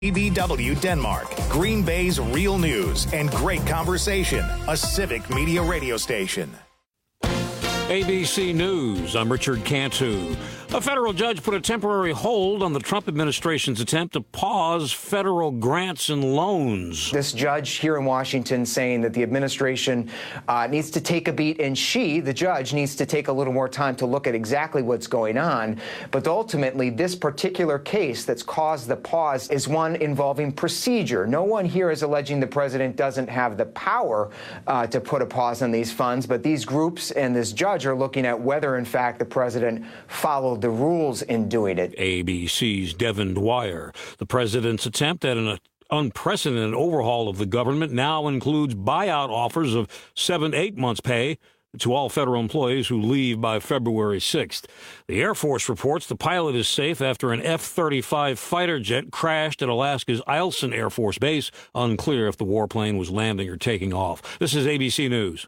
EBW Denmark, Green Bay's real news and great conversation, a civic media radio station. ABC News, I'm Richard Cantu. A federal judge put a temporary hold on the Trump administration's attempt to pause federal grants and loans. This judge here in Washington saying that the administration needs to take a beat, and the judge, needs to take a little more time to look at exactly what's going on. But ultimately, this particular case that's caused the pause is one involving procedure. No one here is alleging the president doesn't have the power to put a pause on these funds, but these groups and this judge are looking at whether, in fact, the president followed the rules in doing it. ABC's Devin Dwyer. The president's attempt at an unprecedented overhaul of the government now includes buyout offers of 7 to 8 months' pay to all federal employees who leave by February 6th. The Air Force reports the pilot is safe after an F-35 fighter jet crashed at Alaska's Eielson Air Force Base. Unclear if the warplane was landing or taking off. This is ABC News.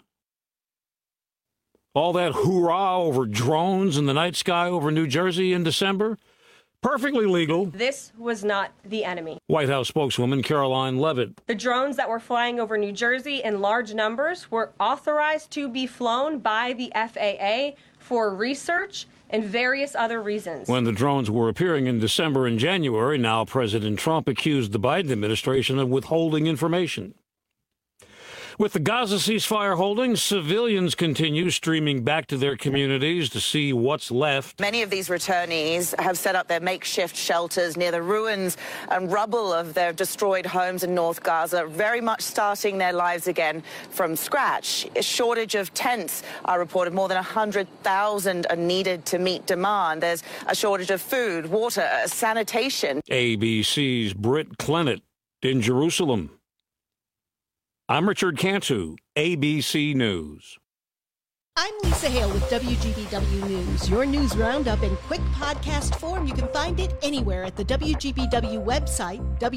All that hoorah over drones in the night sky over New Jersey in December? Perfectly legal. This was not the enemy. White House spokeswoman Caroline Leavitt. The drones that were flying over New Jersey in large numbers were authorized to be flown by the FAA for research and various other reasons. When the drones were appearing in December and January, now President Trump accused the Biden administration of withholding information. With the Gaza ceasefire holding, civilians continue streaming back to their communities to see what's left. Many of these returnees have set up their makeshift shelters near the ruins and rubble of their destroyed homes in North Gaza, very much starting their lives again from scratch. A shortage of tents are reported. More than 100,000 are needed to meet demand. There's a shortage of food, water, sanitation. ABC's Britt Clennett in Jerusalem. I'm Richard Cantu, ABC News. I'm Lisa Hale with WGBW News. Your news roundup in quick podcast form. You can find it anywhere at the WGBW website,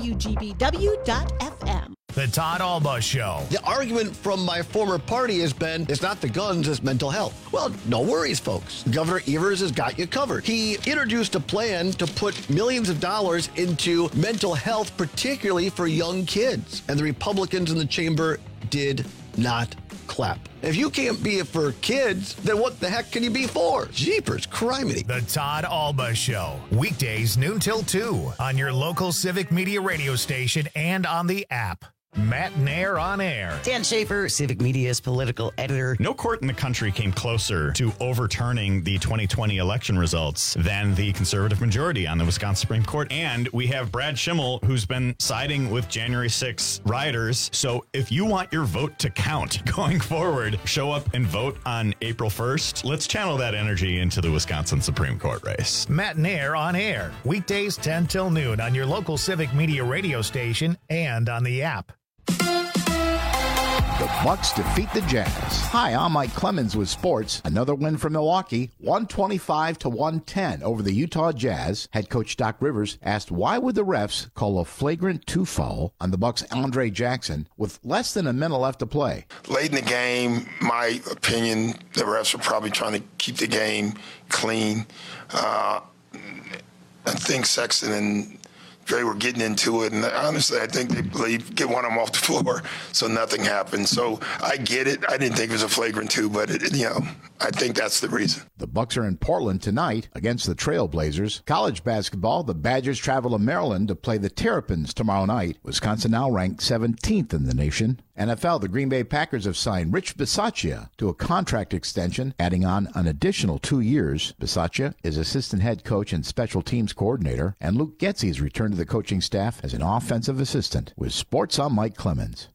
WGBW.FM. The Todd Alba Show. The argument from my former party has been, it's not the guns, it's mental health. Well, no worries, folks. Governor Evers has got you covered. He introduced a plan to put millions of dollars into mental health, particularly for young kids. And the Republicans in the chamber did not clap. If you can't be it for kids, then what the heck can you be for? Jeepers, criminy. The Todd Alba Show. Weekdays noon till 2 on your local civic media radio station and on the app. Matt Nair on air. Dan Schaefer, Civic Media's political editor. No court in the country came closer to overturning the 2020 election results than the conservative majority on the Wisconsin Supreme Court. And we have Brad Schimmel, who's been siding with January 6 rioters. So if you want your vote to count going forward, show up and vote on April 1st. Let's channel that energy into the Wisconsin Supreme Court race. Matt Nair on air. Weekdays 10 till noon on your local civic media radio station and on the app. The Bucks defeat the Jazz. Hi, I'm Mike Clemens with sports. Another win for Milwaukee, 125-110 over the Utah Jazz. Head coach Doc Rivers asked why would the refs call a flagrant 2 foul on the Bucks' Andre Jackson with less than a minute left to play. Late in the game, my opinion, the refs were probably trying to keep the game clean. I think Sexton and Dre were getting into it, and honestly, I think they get one of them off the floor, so nothing happened. So I get it. I didn't think it was a flagrant 2, but I think that's the reason. The Bucks are in Portland tonight against the Trailblazers. College basketball, the Badgers travel to Maryland to play the Terrapins tomorrow night. Wisconsin now ranked 17th in the nation. NFL, the Green Bay Packers have signed Rich Bisaccia to a contract extension, adding on an additional 2 years. Bisaccia is assistant head coach and special teams coordinator, and Luke Getsy has returned to the coaching staff as an offensive assistant. With sports, I'm Mike Clemens.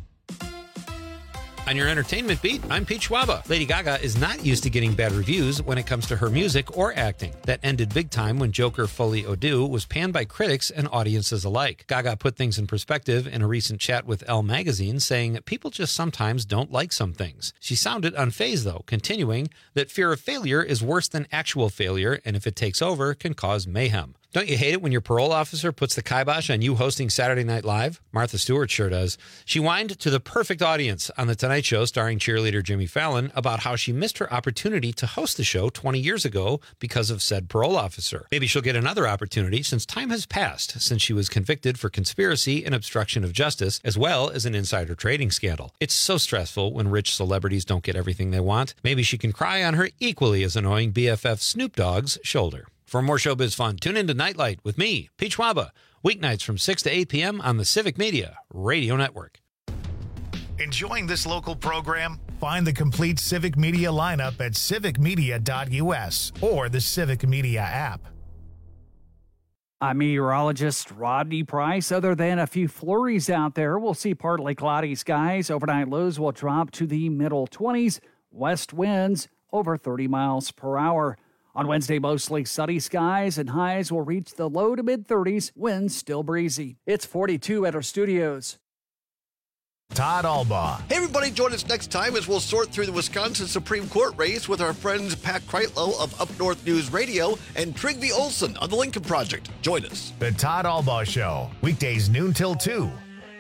On your entertainment beat, I'm Pete Schwaba. Lady Gaga is not used to getting bad reviews when it comes to her music or acting. That ended big time when Joker Folie à Deux was panned by critics and audiences alike. Gaga put things in perspective in a recent chat with Elle magazine, saying people just sometimes don't like some things. She sounded unfazed, though, continuing that fear of failure is worse than actual failure, and if it takes over, can cause mayhem. Don't you hate it when your parole officer puts the kibosh on you hosting Saturday Night Live? Martha Stewart sure does. She whined to the perfect audience on The Tonight Show starring cheerleader Jimmy Fallon about how she missed her opportunity to host the show 20 years ago because of said parole officer. Maybe she'll get another opportunity since time has passed since she was convicted for conspiracy and obstruction of justice, as well as an insider trading scandal. It's so stressful when rich celebrities don't get everything they want. Maybe she can cry on her equally as annoying BFF Snoop Dogg's shoulder. For more showbiz fun, tune in to Nightlight with me, Peach Waba, weeknights from 6 to 8 p.m. on the Civic Media Radio Network. Enjoying this local program? Find the complete Civic Media lineup at civicmedia.us or the Civic Media app. I'm meteorologist Rodney Price. Other than a few flurries out there, we'll see partly cloudy skies. Overnight lows will drop to the middle 20s. West winds over 30 miles per hour. On Wednesday, mostly sunny skies and highs will reach the low to mid-30s. Winds still breezy. It's 42 at our studios. Todd Albaugh. Hey, everybody, join us next time as we'll sort through the Wisconsin Supreme Court race with our friends Pat Kreitlow of Up North News Radio and Trygve Olsen on the Lincoln Project. Join us. The Todd Albaugh Show, weekdays noon till 2.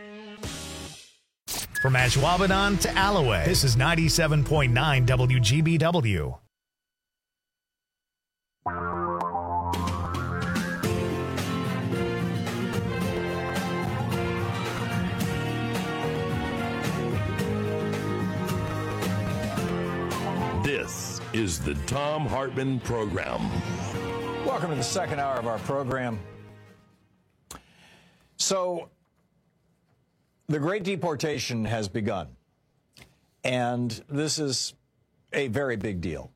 From Ashwaubenon to Alloway, this is 97.9 WGBW. This is the Thom Hartmann Program. Welcome to the second hour of our program. So, the Great Deportation has begun, and this is a very big deal.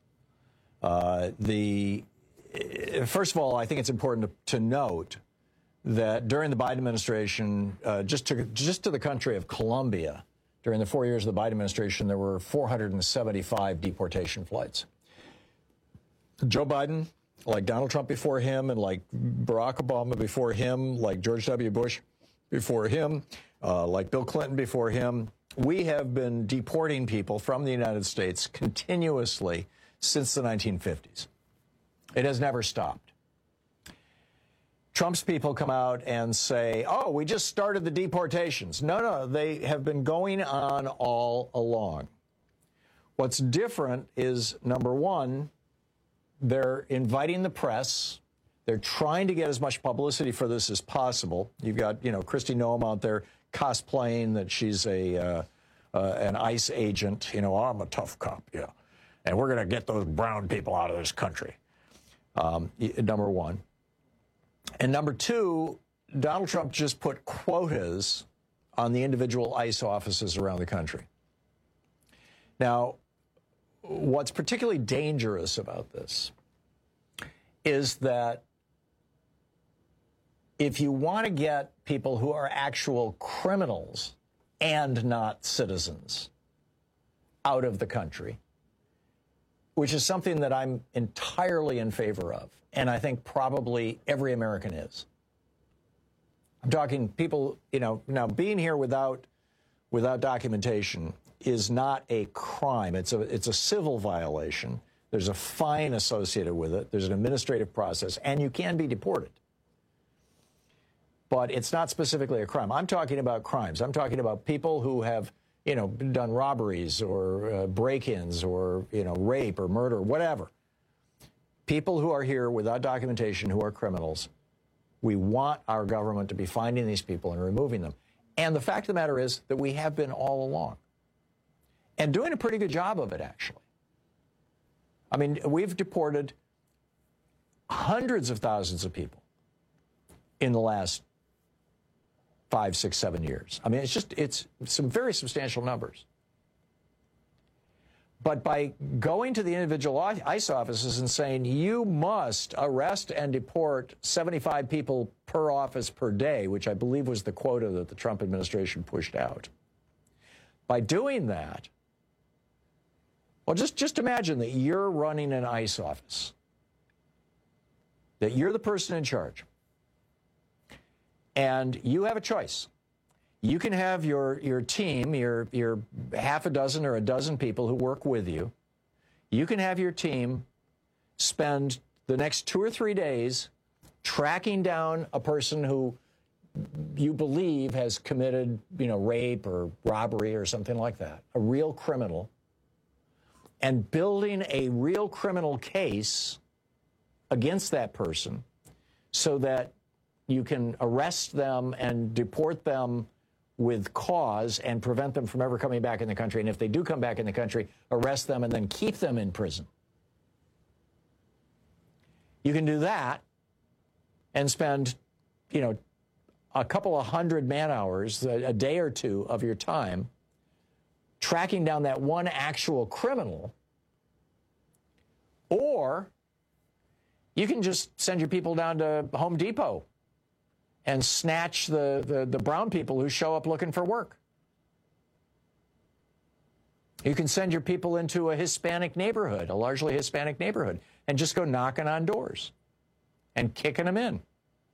First of all, I think it's important to note that during the Biden administration, just to the country of Colombia, during the 4 years of the Biden administration, there were 475 deportation flights. Joe Biden, like Donald Trump before him, and like Barack Obama before him, like George W. Bush before him, like Bill Clinton before him, we have been deporting people from the United States continuously since the 1950s. It has never stopped. Trump's people come out and say, oh, we just started the deportations. No, they have been going on all along. What's different is, number one, they're inviting the press. They're trying to get as much publicity for this as possible. You've got, Kristi Noem out there cosplaying that she's an ICE agent. I'm a tough cop, yeah. And we're going to get those brown people out of this country. Number one. And number two, Donald Trump just put quotas on the individual ICE offices around the country. Now, what's particularly dangerous about this is that if you want to get people who are actual criminals and not citizens out of the country, which is something that I'm entirely in favor of, and I think probably every American is. I'm talking people, now being here without documentation is not a crime. It's a civil violation. There's a fine associated with it. There's an administrative process, and you can be deported. But it's not specifically a crime. I'm talking about crimes. I'm talking about people who have, done robberies or break-ins or, rape or murder, whatever. People who are here without documentation, who are criminals, we want our government to be finding these people and removing them. And the fact of the matter is that we have been all along. And doing a pretty good job of it, actually. I mean, we've deported hundreds of thousands of people in the last 5, 6, 7 years. I mean, it's some very substantial numbers. But by going to the individual ICE offices and saying, you must arrest and deport 75 people per office per day, which I believe was the quota that the Trump administration pushed out. By doing that, well, just imagine that you're running an ICE office, that you're the person in charge, and you have a choice. You can have your team, your half a dozen or a dozen people who work with you. You can have your team spend the next 2 or 3 days tracking down a person who you believe has committed, rape or robbery or something like that, a real criminal, and building a real criminal case against that person so that you can arrest them and deport them with cause and prevent them from ever coming back in the country. And if they do come back in the country, arrest them and then keep them in prison. You can do that and spend, a couple of hundred man-hours, a day or two of your time, tracking down that one actual criminal. Or you can just send your people down to Home Depot and snatch the brown people who show up looking for work. You can send your people into a Hispanic neighborhood, a largely Hispanic neighborhood, and just go knocking on doors and kicking them in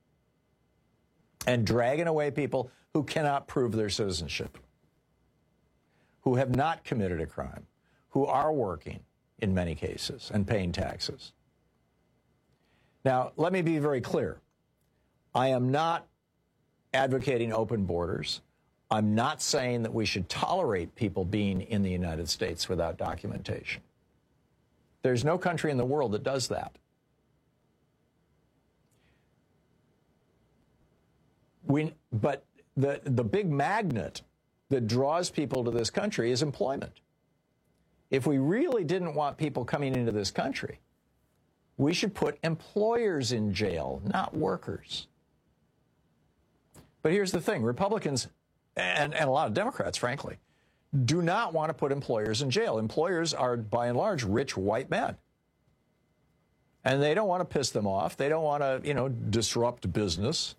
and dragging away people who cannot prove their citizenship, who have not committed a crime, who are working in many cases and paying taxes. Now, let me be very clear. I am not advocating open borders. I'm not saying that we should tolerate people being in the United States without documentation. There's no country in the world that does that. But the big magnet that draws people to this country is employment. If we really didn't want people coming into this country, we should put employers in jail, not workers. But here's the thing. Republicans, and a lot of Democrats, frankly, do not want to put employers in jail. Employers are, by and large, rich white men. And they don't want to piss them off. They don't want to, disrupt business.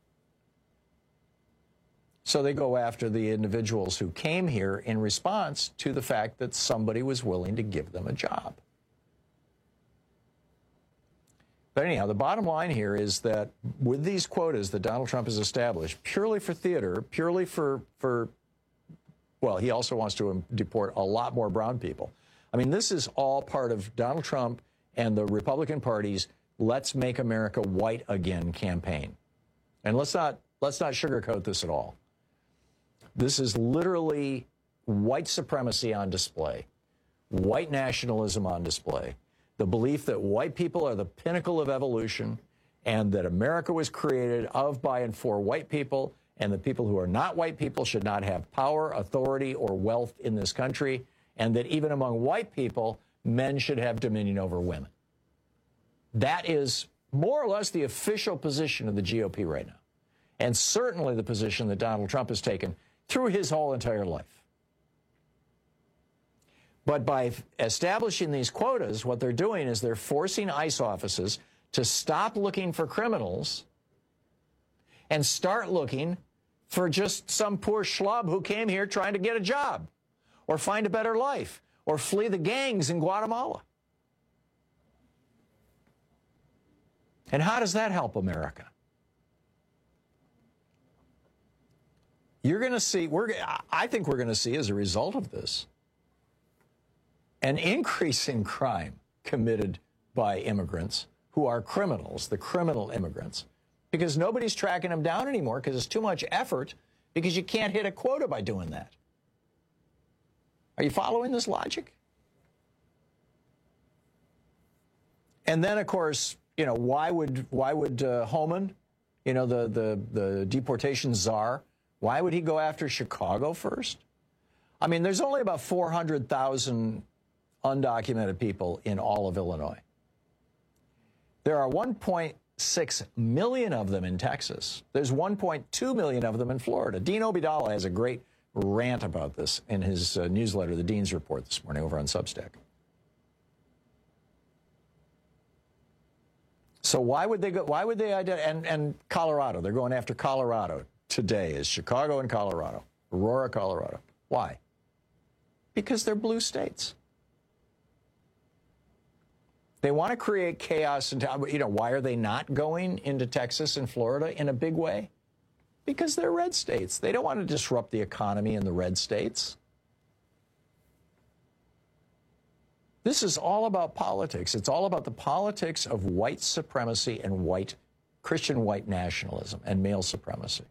So they go after the individuals who came here in response to the fact that somebody was willing to give them a job. But anyhow, the bottom line here is that with these quotas that Donald Trump has established, purely for theater, purely for well, he also wants to deport a lot more brown people. I mean, this is all part of Donald Trump and the Republican Party's Let's Make America White Again campaign. And let's not sugarcoat this at all. This is literally white supremacy on display, white nationalism on display, the belief that white people are the pinnacle of evolution and that America was created of, by, and for white people, and that people who are not white people should not have power, authority, or wealth in this country, and that even among white people, men should have dominion over women. That is more or less the official position of the GOP right now, and certainly the position that Donald Trump has taken through his whole entire life. But by establishing these quotas, what they're doing is they're forcing ICE offices to stop looking for criminals and start looking for just some poor schlub who came here trying to get a job or find a better life or flee the gangs in Guatemala. And how does that help America? You're going to see, I think we're going to see as a result of this, an increase in crime committed by immigrants who are criminals, the criminal immigrants, because nobody's tracking them down anymore because it's too much effort, because you can't hit a quota by doing that. Are you following this logic? And then, of course, why would Homan, the deportation czar, why would he go after Chicago first? I mean, there's only about 400,000 undocumented people in all of Illinois. There are 1.6 million of them in Texas. There's 1.2 million of them in Florida. Dean Obeidallah has a great rant about this in his newsletter, the Dean's Report, this morning over on Substack. So why would they go? Why would they identify? And Colorado, they're going after Colorado today, is Chicago and Colorado, Aurora, Colorado. Why? Because they're blue states. They want to create chaos. And why are they not going into Texas and Florida in a big way? Because they're red states. They don't want to disrupt the economy in the red states. This is all about politics. It's all about the politics of white supremacy and white Christian white nationalism and male supremacy.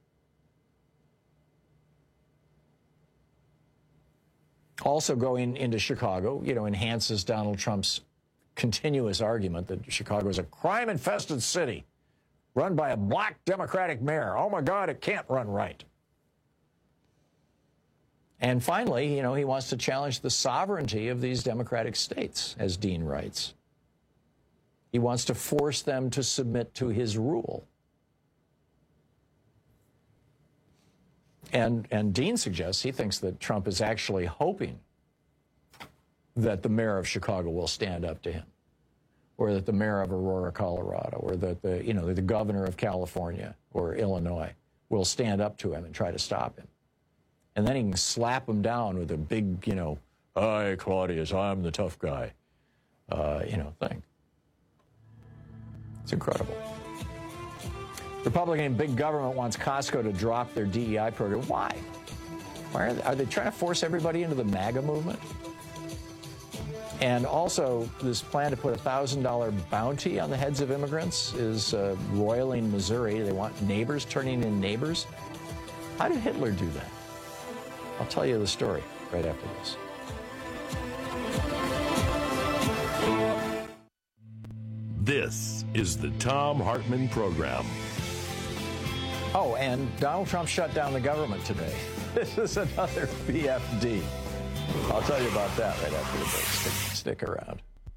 Also going into Chicago, enhances Donald Trump's continuous argument that Chicago is a crime-infested city run by a black Democratic mayor. Oh, my God, it can't run right. And finally, he wants to challenge the sovereignty of these Democratic states, as Dean writes. He wants to force them to submit to his rule. And Dean suggests he thinks that Trump is actually hoping that the mayor of Chicago will stand up to him, or that the mayor of Aurora, Colorado, or that the governor of California or Illinois will stand up to him and try to stop him. And then he can slap him down with a big, "Hi, Claudius, I'm the tough guy," thing. It's incredible. Republican big government wants Costco to drop their DEI program. Why? Are they trying to force everybody into the MAGA movement? And also, this plan to put a $1,000 bounty on the heads of immigrants is roiling Missouri. They want neighbors turning in neighbors. How did Hitler do that? I'll tell you the story right after this. This is the Thom Hartmann Program. Oh, and Donald Trump shut down the government today. This is another BFD. I'll tell you about that right after the break. Stick around.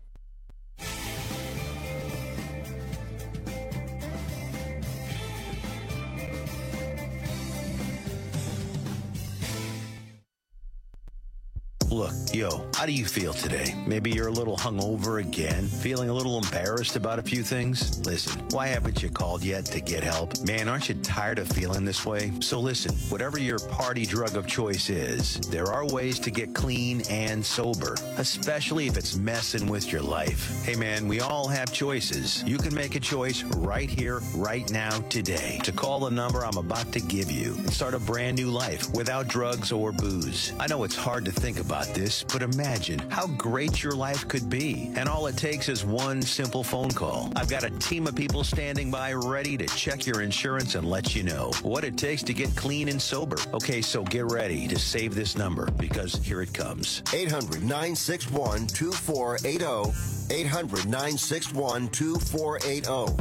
Look, how do you feel today? Maybe you're a little hungover again, feeling a little embarrassed about a few things? Listen, why haven't you called yet to get help? Man, aren't you tired of feeling this way? So listen, whatever your party drug of choice is, there are ways to get clean and sober, especially if it's messing with your life. Hey man, we all have choices. You can make a choice right here, right now, today, to call the number I'm about to give you and start a brand new life without drugs or booze. I know it's hard to think about this, but imagine how great your life could be. And all it takes is one simple phone call. I've got a team of people standing by ready to check your insurance and let you know what it takes to get clean and sober. Okay, so get ready to save this number, because here it comes. 800-961-2480. 800-961-2480.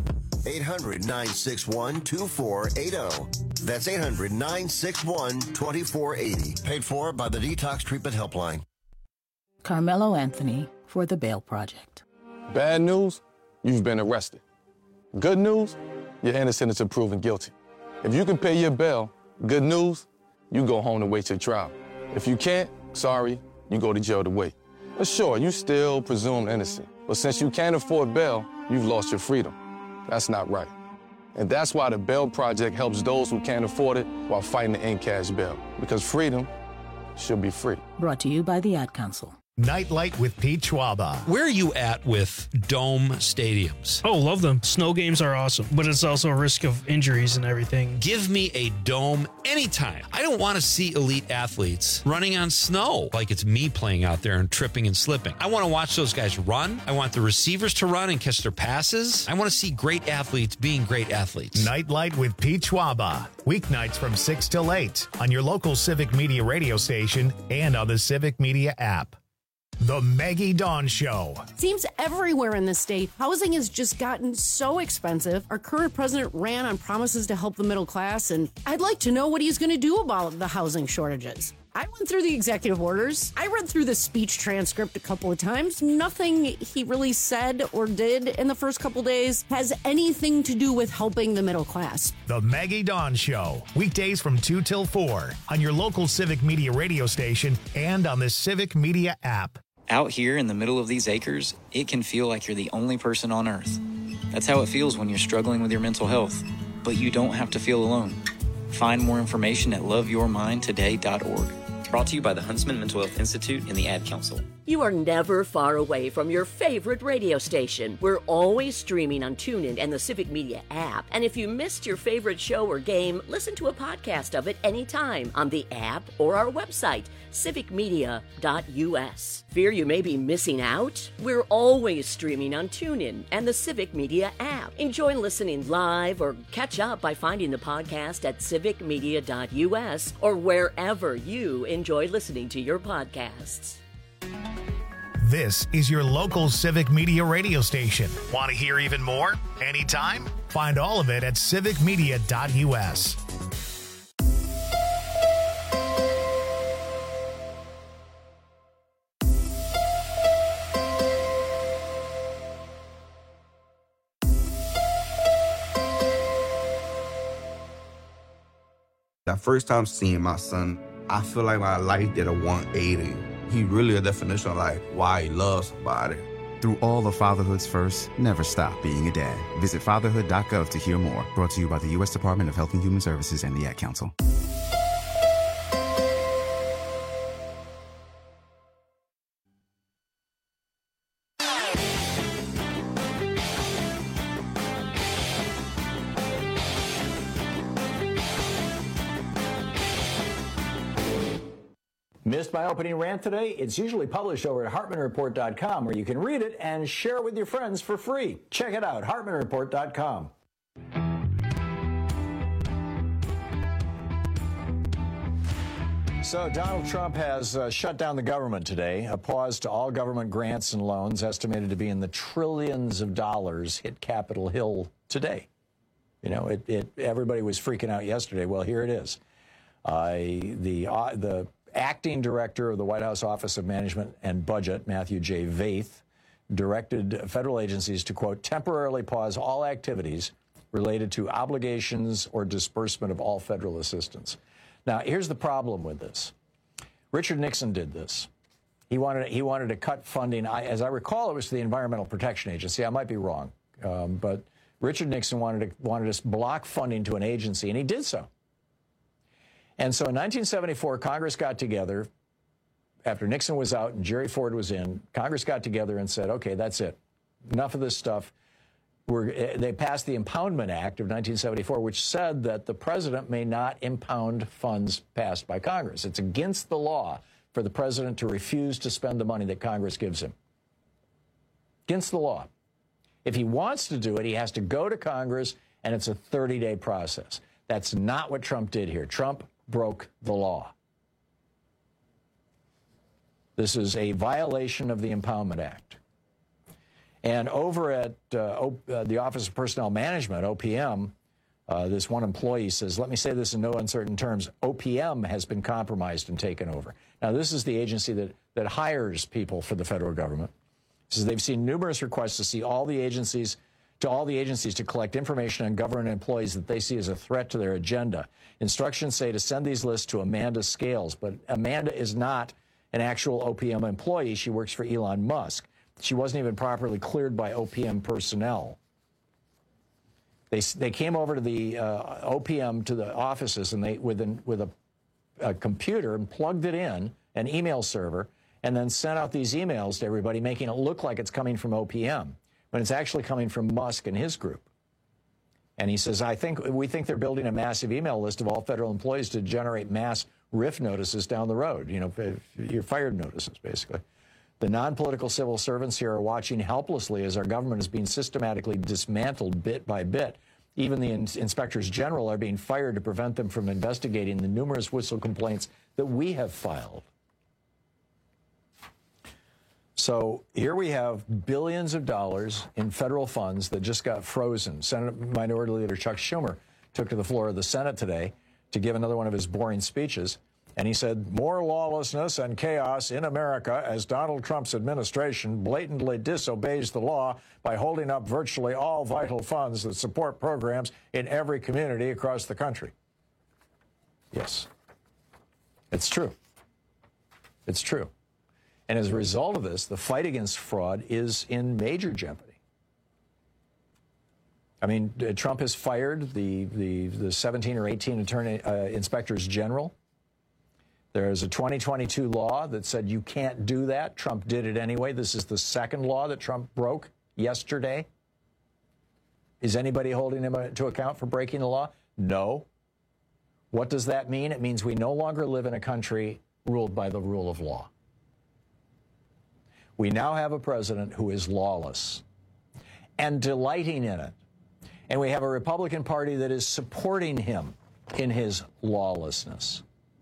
800-961-2480. That's 800-961-2480. Paid for by the Detox Treatment Helpline. Carmelo Anthony for the Bail Project. Bad news, you've been arrested. Good news, you're innocent until proven guilty. If you can pay your bail, good news, you go home to wait your trial. If you can't, sorry, you go to jail to wait. But sure, you still presumed innocent. But since you can't afford bail, you've lost your freedom. That's not right. And that's why the Bail Project helps those who can't afford it while fighting to end cash bail. Because freedom should be free. Brought to you by the Ad Council. Nightlight with Pete Schwaba. Where are you at with dome stadiums? Oh, love them. Snow games are awesome, but it's also a risk of injuries and everything. Give me a dome anytime. I don't want to see elite athletes running on snow like it's me playing out there and tripping and slipping. I want to watch those guys run. I want the receivers to run and catch their passes. I want to see great athletes being great athletes. Nightlight with Pete Schwaba. Weeknights from 6 till 8 on your local Civic Media radio station and on the Civic Media app. The Maggie Dawn Show. Seems everywhere in the state, housing has just gotten so expensive. Our current president ran on promises to help the middle class, and I'd like to know what he's going to do about the housing shortages. I went through the executive orders. I read through the speech transcript a couple of times. Nothing he really said or did in the first couple days has anything to do with helping the middle class. The Maggie Dawn Show. Weekdays from 2 till 4 on your local Civic Media radio station and on the Civic Media app. Out here in the middle of these acres, it can feel like you're the only person on earth. That's how it feels when you're struggling with your mental health. But you don't have to feel alone. Find more information at loveyourmindtoday.org. Brought to you by the Huntsman Mental Health Institute and the Ad Council. You are never far away from your favorite radio station. We're always streaming on TuneIn and the Civic Media app. And if you missed your favorite show or game, listen to a podcast of it anytime on the app or our website, civicmedia.us. Fear you may be missing out? We're always streaming on TuneIn and the Civic Media app. Enjoy listening live or catch up by finding the podcast at civicmedia.us or wherever you enjoy listening to your podcasts. This is your local Civic Media radio station. Want to hear even more? Anytime? Find all of it at civicmedia.us. That first time seeing my son, I feel like my life did a 180. He really a definition of like why he loves somebody. Through all of fatherhood's first, never stop being a dad. Visit fatherhood.gov to hear more. Brought to you by the U.S. Department of Health and Human Services and the Ad Council. Missed my opening rant today? It's usually published over at HartmanReport.com, where you can read it and share it with your friends for free. Check it out, HartmanReport.com. So Donald Trump has shut down the government today. A pause to all government grants and loans, estimated to be in the trillions of dollars, hit Capitol Hill today. You know, everybody was freaking out yesterday. Well, here it is. The acting director of the White House Office of Management and Budget, Matthew J. Vaith, directed federal agencies to, quote, temporarily pause all activities related to obligations or disbursement of all federal assistance. Now, here's the problem with this. Richard Nixon did this. He wanted to cut funding. As I recall, it was to the Environmental Protection Agency. I might be wrong, but Richard Nixon wanted to block funding to an agency, and he did so. And so in 1974, Congress got together, after Nixon was out and Jerry Ford was in, Congress got together and said, okay, that's it. Enough of this stuff. They passed the Impoundment Act of 1974, which said that the president may not impound funds passed by Congress. It's against the law for the president to refuse to spend the money that Congress gives him. Against the law. If he wants to do it, he has to go to Congress, and it's a 30-day process. That's not what Trump did here. Trump broke the law. This is a violation of the Impoundment Act. And over at the Office of Personnel Management, OPM, this one employee says, let me say this in no uncertain terms, OPM has been compromised and taken over. Now, this is the agency that hires people for the federal government. It says they've seen numerous requests to all the agencies to collect information on government employees that they see as a threat to their agenda. Instructions say to send these lists to Amanda Scales, but Amanda is not an actual OPM employee. She works for Elon Musk. She wasn't even properly cleared by OPM personnel. They came over to the OPM, to the offices, and they with a computer and plugged it in, an email server, and then sent out these emails to everybody, making it look like it's coming from OPM, when it's actually coming from Musk and his group. And he says, we think they're building a massive email list of all federal employees to generate mass RIF notices down the road. You know, your fired notices, basically. The non-political civil servants here are watching helplessly as our government is being systematically dismantled bit by bit. Even the inspectors general are being fired to prevent them from investigating the numerous whistle complaints that we have filed. So here we have billions of dollars in federal funds that just got frozen. Senate Minority Leader Chuck Schumer took to the floor of the Senate today to give another one of his boring speeches. And he said, more lawlessness and chaos in America as Donald Trump's administration blatantly disobeys the law by holding up virtually all vital funds that support programs in every community across the country. Yes, it's true. It's true. And as a result of this, the fight against fraud is in major jeopardy. I mean, Trump has fired the 17 or 18 inspectors general. There's a 2022 law that said you can't do that. Trump did it anyway. This is the second law that Trump broke yesterday. Is anybody holding him to account for breaking the law? No. What does that mean? It means we no longer live in a country ruled by the rule of law. We now have a president who is lawless and delighting in it. And we have a Republican Party that is supporting him in his lawlessness.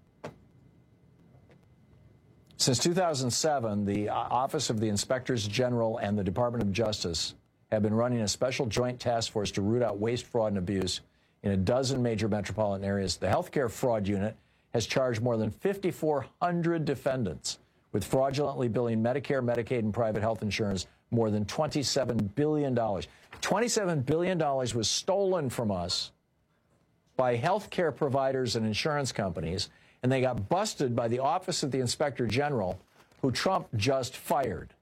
Since 2007, the Office of the Inspectors General and the Department of Justice have been running a special joint task force to root out waste, fraud, and abuse in a dozen major metropolitan areas. The Healthcare Fraud Unit has charged more than 5,400 defendants with fraudulently billing Medicare, Medicaid, and private health insurance more than $27 billion. $27 billion was stolen from us by healthcare providers and insurance companies, and they got busted by the Office of the Inspector General, who Trump just fired.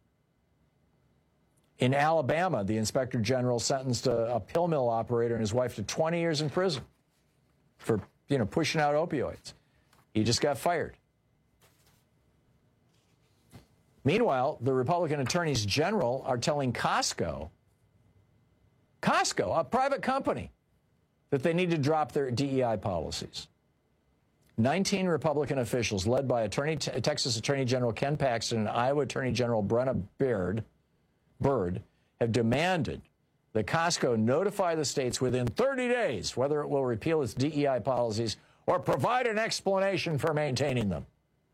In Alabama, the Inspector General sentenced a pill mill operator and his wife to 20 years in prison for, pushing out opioids. He just got fired. Meanwhile, the Republican attorneys general are telling Costco, a private company, that they need to drop their DEI policies. 19 Republican officials, led by Texas Attorney General Ken Paxton and Iowa Attorney General Brenna Byrd, have demanded that Costco notify the states within 30 days whether it will repeal its DEI policies or provide an explanation for maintaining them.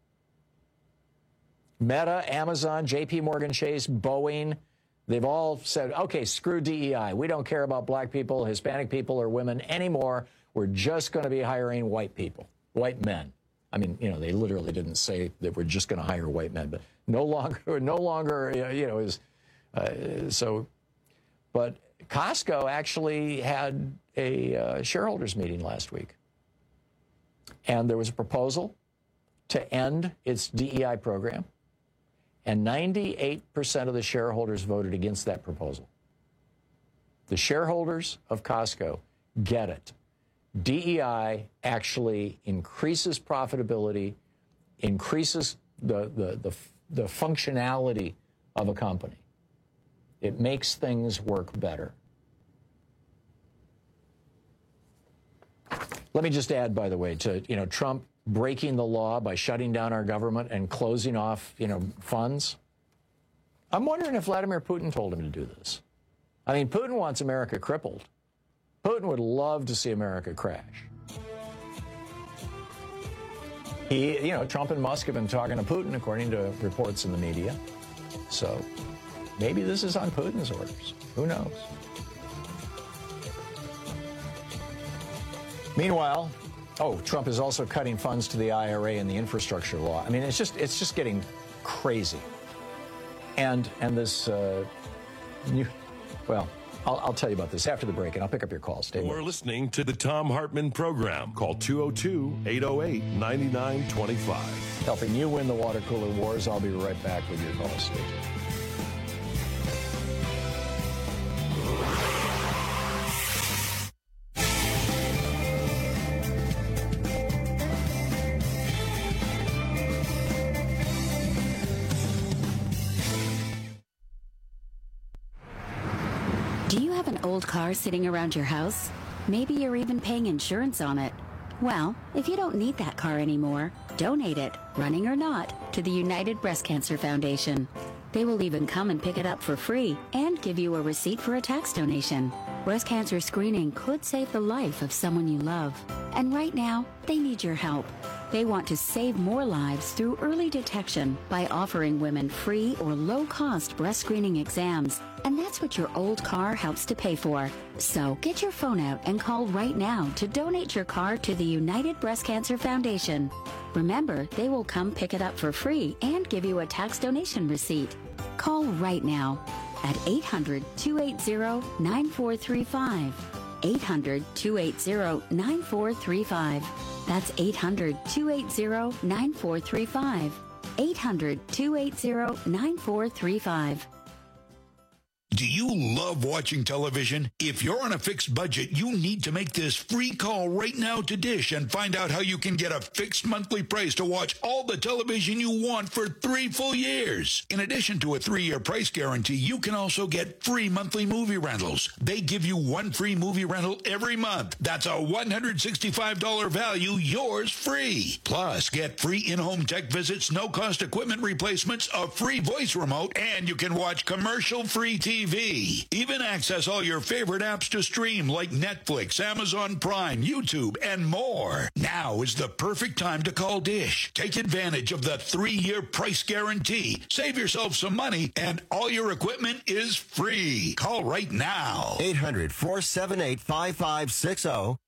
Meta, Amazon, JP Morgan Chase, Boeing, they've all said, okay, screw DEI. We don't care about black people, Hispanic people, or women anymore. We're just going to be hiring white people, white men. I mean, they literally didn't say that we're just going to hire white men, but no longer, is so. But Costco actually had a shareholders meeting last week, and there was a proposal to end its DEI program. And 98% of the shareholders voted against that proposal. The shareholders of Costco get it. DEI actually increases profitability, increases the functionality of a company. It makes things work better. Let me just add, by the way, to Trump breaking the law by shutting down our government and closing off, funds. I'm wondering if Vladimir Putin told him to do this. I mean, Putin wants America crippled. Putin would love to see America crash. Trump and Musk have been talking to Putin, according to reports in the media. So maybe this is on Putin's orders. Who knows? Meanwhile, Trump is also cutting funds to the IRA and the infrastructure law. I mean, it's just getting crazy. And this I'll tell you about this after the break, and I'll pick up your calls. Stay with us. You're listening to the Thom Hartmann Program. Call 202-808-9925. Helping you win the water cooler wars. I'll be right back with your calls. Stay tuned. Old car sitting around your house? Maybe you're even paying insurance on it. Well, if you don't need that car anymore, donate it, running or not, to the United Breast Cancer Foundation. They will even come and pick it up for free and give you a receipt for a tax donation. Breast cancer screening could save the life of someone you love. And right now, they need your help. They want to save more lives through early detection by offering women free or low-cost breast screening exams. And that's what your old car helps to pay for. So get your phone out and call right now to donate your car to the United Breast Cancer Foundation. Remember, they will come pick it up for free and give you a tax donation receipt. Call right now at 800-280-9435. 800-280-9435. That's 800-280-9435. 800-280-9435. Do you love watching television? If you're on a fixed budget, you need to make this free call right now to Dish and find out how you can get a fixed monthly price to watch all the television you want for 3 full years. In addition to a 3-year price guarantee, you can also get free monthly movie rentals. They give you 1 free movie rental every month. That's a $165 value, yours free. Plus, get free in-home tech visits, no-cost equipment replacements, a free voice remote, and you can watch commercial-free TV. Even access all your favorite apps to stream like Netflix, Amazon Prime, YouTube, and more. Now is the perfect time to call Dish. Take advantage of the 3-year price guarantee. Save yourself some money, and all your equipment is free. Call right now. 800-478-5560.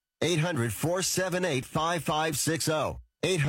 800-478-5560.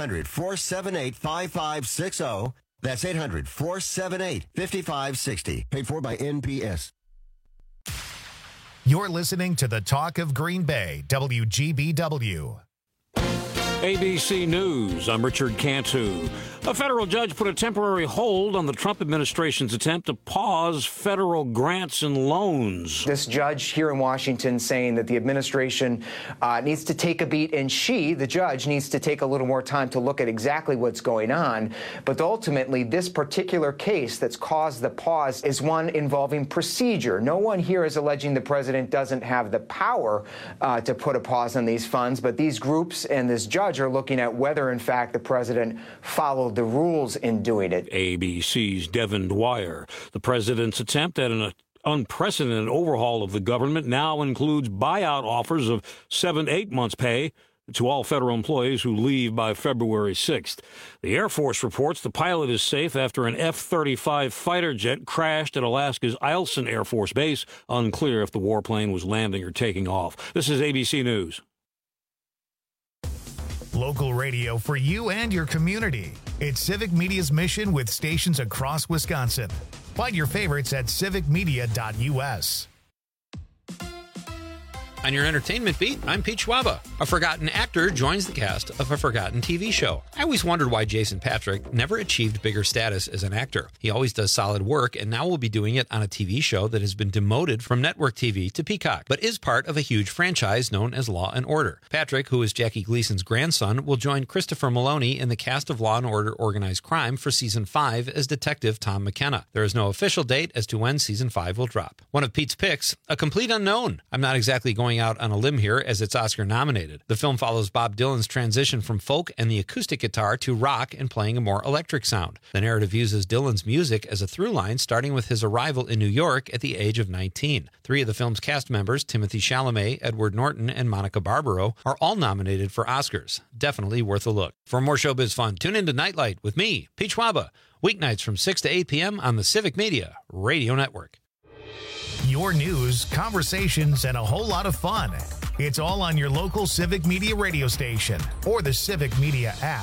800-478-5560. That's 800-478-5560. Paid for by NPS. You're listening to the Talk of Green Bay, WGBW. ABC News, I'm Richard Cantu. A federal judge put a temporary hold on the Trump administration's attempt to pause federal grants and loans. This judge here in Washington saying that the administration needs to take a beat, and the judge, needs to take a little more time to look at exactly what's going on. But ultimately, this particular case that's caused the pause is one involving procedure. No one here is alleging the president doesn't have the power to put a pause on these funds, but these groups and this judge are looking at whether, in fact, the president followed the rules in doing it. ABC's Devin Dwyer. The president's attempt at an unprecedented overhaul of the government now includes buyout offers of 7 to 8 months' pay to all federal employees who leave by February 6th. The Air Force reports the pilot is safe after an F-35 fighter jet crashed at Alaska's Eielson Air Force Base. Unclear if the warplane was landing or taking off. This is ABC News. Local radio for you and your community. It's Civic Media's mission with stations across Wisconsin. Find your favorites at civicmedia.us. On your entertainment beat, I'm Pete Schwaba. A forgotten actor joins the cast of a forgotten TV show. I always wondered why Jason Patric never achieved bigger status as an actor. He always does solid work, and now will be doing it on a TV show that has been demoted from network TV to Peacock, but is part of a huge franchise known as Law & Order. Patrick, who is Jackie Gleason's grandson, will join Christopher Maloney in the cast of Law & Order Organized Crime for Season 5 as Detective Tom McKenna. There is no official date as to when Season 5 will drop. One of Pete's picks, a complete unknown. I'm not exactly going out on a limb here as it's Oscar nominated. The film follows Bob Dylan's transition from folk and the acoustic guitar to rock and playing a more electric sound. The narrative uses Dylan's music as a through line, starting with his arrival in New York at the age of 19. 3 of the film's cast members, Timothée Chalamet, Edward Norton, and Monica Barbaro, are all nominated for Oscars. Definitely worth a look. For more showbiz fun, tune into Nightlight with me, Pete Schwaba, weeknights from 6 to 8 p.m. on the Civic Media Radio Network. Your news, conversations, and a whole lot of fun. It's all on your local Civic Media radio station or the Civic Media app.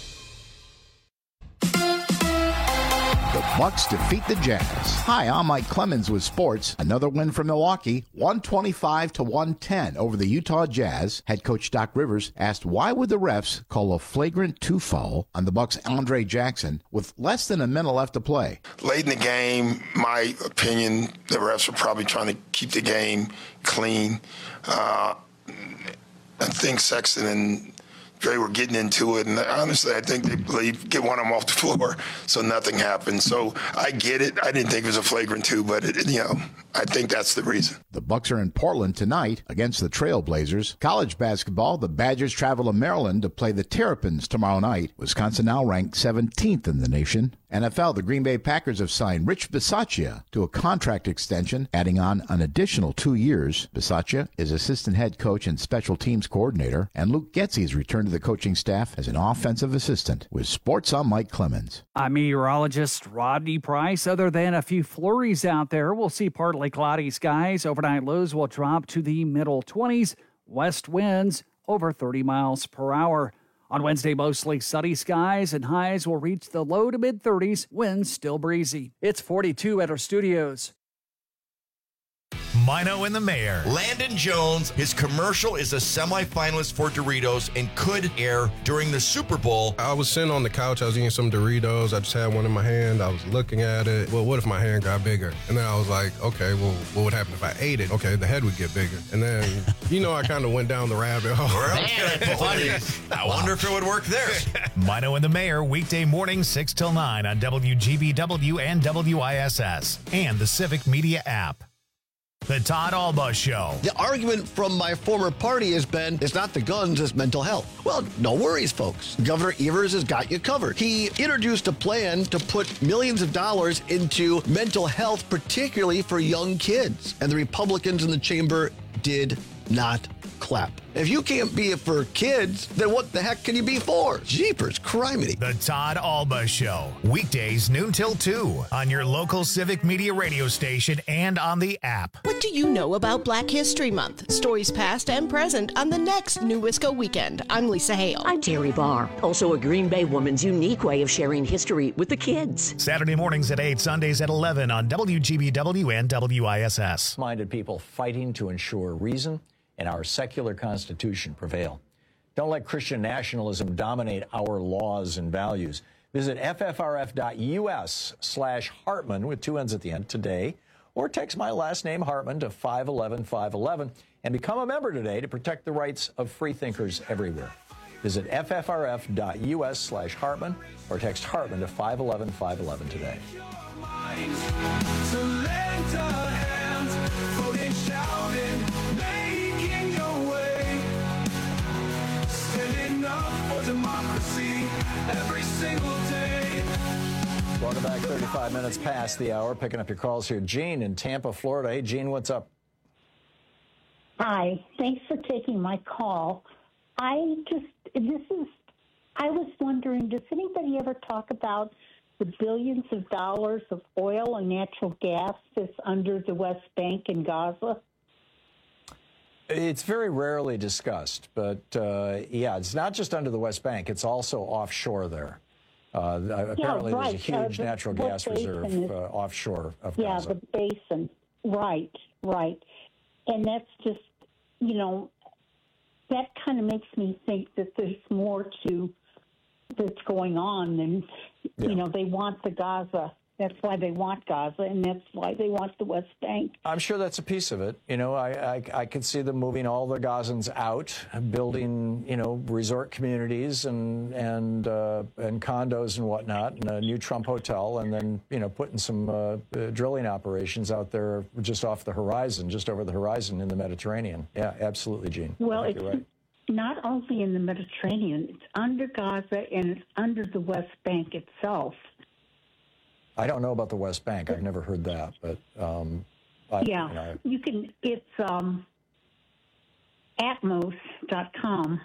The Bucks defeat the Jazz. Hi, I'm Mike Clemens with sports. Another win for Milwaukee, 125-110 over the Utah Jazz. Head coach Doc Rivers asked why would the refs call a flagrant 2 foul on the Bucks' Andre Jackson with less than a minute left to play. Late in the game, my opinion, the refs were probably trying to keep the game clean. I think Sexton and Dre were getting into it, and honestly, I think they believe get one of them off the floor, so nothing happened. So I get it. I didn't think it was a flagrant 2, but I think that's the reason. The Bucks are in Portland tonight against the Trailblazers. College basketball, the Badgers travel to Maryland to play the Terrapins tomorrow night. Wisconsin now ranked 17th in the nation. NFL, the Green Bay Packers have signed Rich Bisaccia to a contract extension, adding on an additional 2 years. Bisaccia is assistant head coach and special teams coordinator, and Luke Getsy's returned to the coaching staff as an offensive assistant. With sports, I'm Mike Clemens. I'm meteorologist Rodney Price. Other than a few flurries out there, we'll see partly cloudy skies. Overnight lows will drop to the middle 20s. West winds over 30 miles per hour. On Wednesday, mostly sunny skies and highs will reach the low to mid-30s. Winds still breezy. It's 42 at our studios. Mino and the Mayor. Landon Jones, his commercial is a semifinalist for Doritos and could air during the Super Bowl. I was sitting on the couch, I was eating some Doritos, I just had one in my hand, I was looking at it. Well, what if my hand got bigger? And then I was like, okay, well, what would happen if I ate it? Okay, the head would get bigger. And then, I kind of went down the rabbit hole. I wonder if it would work there. Mino and the Mayor, weekday morning 6 till 9 on WGBW and WISS and the Civic Media app. The Todd Alba Show. The argument from my former party has been, it's not the guns, it's mental health. Well, no worries, folks. Governor Evers has got you covered. He introduced a plan to put millions of dollars into mental health, particularly for young kids. And the Republicans in the chamber did not clap. If you can't be it for kids, then what the heck can you be for? Jeepers, criminy. The Todd Alba Show. Weekdays noon till 2 on your local Civic Media radio station and on the app. What do you know about Black History Month? Stories past and present on the next New Wisco Weekend. I'm Lisa Hale. I'm Terry Barr. Also a Green Bay woman's unique way of sharing history with the kids. Saturday mornings at 8, Sundays at 11 on WGBW and WISS. Minded people fighting to ensure reason and our secular Constitution prevail. Don't let Christian nationalism dominate our laws and values. Visit ffrf.us/Hartman with 2 N's at the end today, or text my last name Hartman to 511-511 and become a member today to protect the rights of freethinkers everywhere. Visit ffrf.us/Hartman or text Hartman to 511-511 today. Democracy every single day. Welcome back. 35 minutes past the hour. Picking up your calls here. Gene in Tampa, Florida. Hey, Gene, what's up? Hi. Thanks for taking my call. I was wondering, does anybody ever talk about the billions of dollars of oil and natural gas that's under the West Bank and Gaza? It's very rarely discussed, but it's not just under the West Bank. It's also offshore there. Apparently there's a huge natural gas reserve offshore of Gaza. Yeah, the basin. Right. And that's just, that kind of makes me think that there's more to that's going on than, they want the Gaza. That's why they want Gaza, and that's why they want the West Bank. I'm sure that's a piece of it. I could see them moving all the Gazans out, building, resort communities and condos and whatnot, and a new Trump hotel, and then, putting some drilling operations out there just off the horizon, just over the horizon in the Mediterranean. Yeah, absolutely, Gene. Well, it's not only in the Mediterranean. It's under Gaza, and it's under the West Bank itself. I don't know about the West Bank. I've never heard that, but you can. It's atmos.com,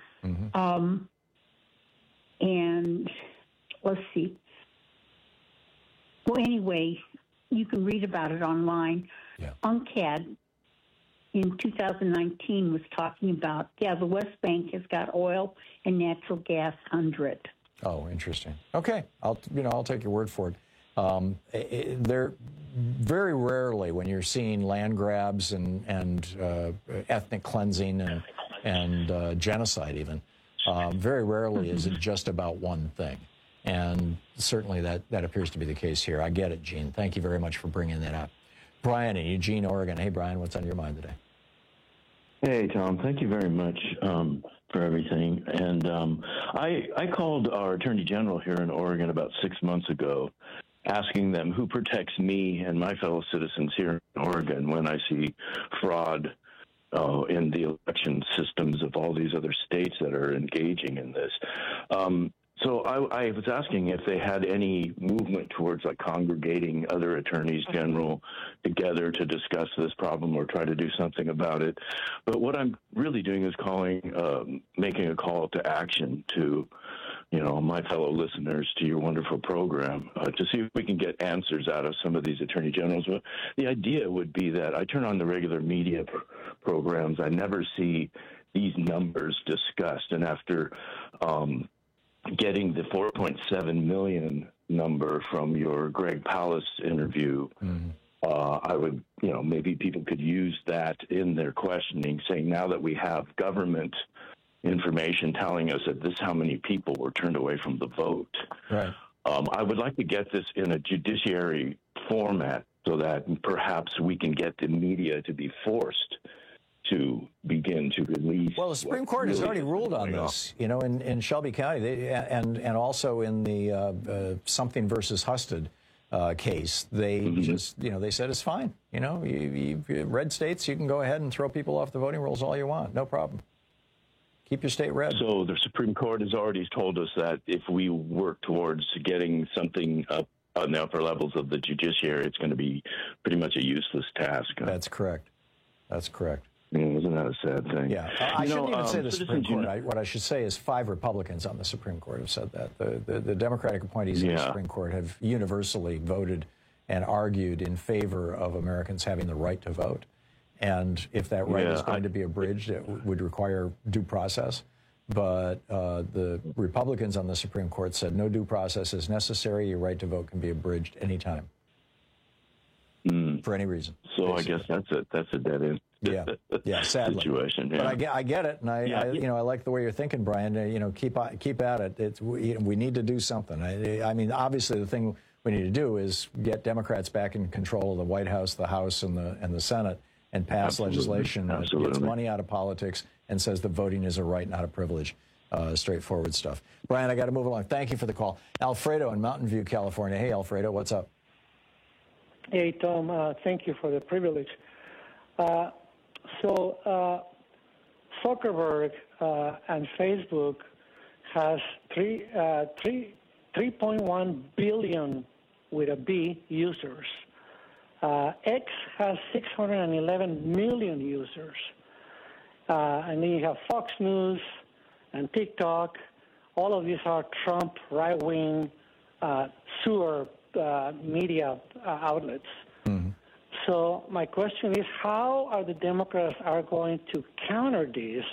and let's see. Well, anyway, you can read about it online. Yeah. UNCTAD in 2019 was talking about the West Bank has got oil and natural gas under it. Oh, interesting. Okay, I'll take your word for it. They're very rarely, when you're seeing land grabs and ethnic cleansing and genocide even, very rarely is it just about one thing. And certainly that appears to be the case here. I get it, Gene. Thank you very much for bringing that up. Brian in Eugene, Oregon. Hey, Brian, what's on your mind today? Hey, Tom. Thank you very much for everything. And I called our Attorney General here in Oregon about 6 months ago, asking them who protects me and my fellow citizens here in Oregon when I see fraud in the election systems of all these other states that are engaging in this. So I was asking if they had any movement towards congregating other attorneys general together to discuss this problem or try to do something about it. But what I'm really doing is making a call to action to, my fellow listeners to your wonderful program to see if we can get answers out of some of these attorney generals. But the idea would be that I turn on the regular media programs. I never see these numbers discussed. And after getting the 4.7 million number from your Greg Palast interview, I would, maybe people could use that in their questioning, saying now that we have government information telling us that this is how many people were turned away from the vote. Right. I would like to get this in a judiciary format so that perhaps we can get the media to be forced to begin to release. Well, the Supreme Court has already ruled on this, in Shelby County, and also in the Something versus Husted case. They just, they said it's fine. Red states, you can go ahead and throw people off the voting rolls all you want, no problem. Keep your state red. So the Supreme Court has already told us that if we work towards getting something up on the upper levels of the judiciary, it's going to be pretty much a useless task. That's correct. That's correct. Isn't that a sad thing? Yeah. I shouldn't even say the Supreme Court. What I should say is 5 Republicans on the Supreme Court have said that. The Democratic appointees in the Supreme Court have universally voted and argued in favor of Americans having the right to vote. And if that right is going to be abridged, it would require due process. But the Republicans on the Supreme Court said no due process is necessary. Your right to vote can be abridged anytime for any reason. So basically. I guess that's a dead end. Sadly. Situation. But I get it, and I like the way you're thinking, Brian. Keep at it. We need to do something. I mean, obviously, the thing we need to do is get Democrats back in control of the White House, the House, and the Senate, and pass legislation that gets money out of politics and says that voting is a right, not a privilege. Straightforward stuff. Brian, I got to move along. Thank you for the call. Alfredo in Mountain View, California. Hey, Alfredo, what's up? Hey, Tom. Thank you for the privilege. Zuckerberg and Facebook has 3.1 billion with a B users. X has 611 million users. And then you have Fox News and TikTok. All of these are Trump right-wing sewer media outlets. Mm-hmm. So my question is, how are the Democrats are going to counter this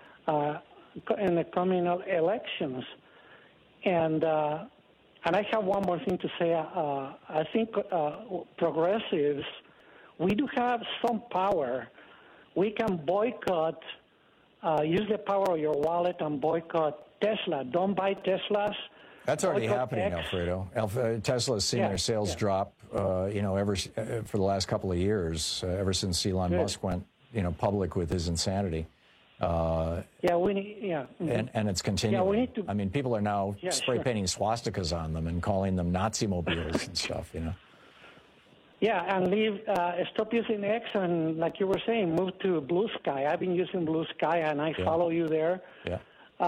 in the coming elections? And I have one more thing to say. I think progressives, we do have some power. We can boycott, use the power of your wallet and boycott Tesla. Don't buy Teslas. That's already happening, Alfredo. Tesla's seen their sales drop, for the last couple of years, ever since Elon Musk went, public with his insanity. And it's continuing. Yeah, we need to. I mean, people are now spray painting swastikas on them and calling them Nazi mobiles and stuff. Yeah, and stop using X and, like you were saying, move to Blue Sky. I've been using Blue Sky, and I follow you there. Yeah.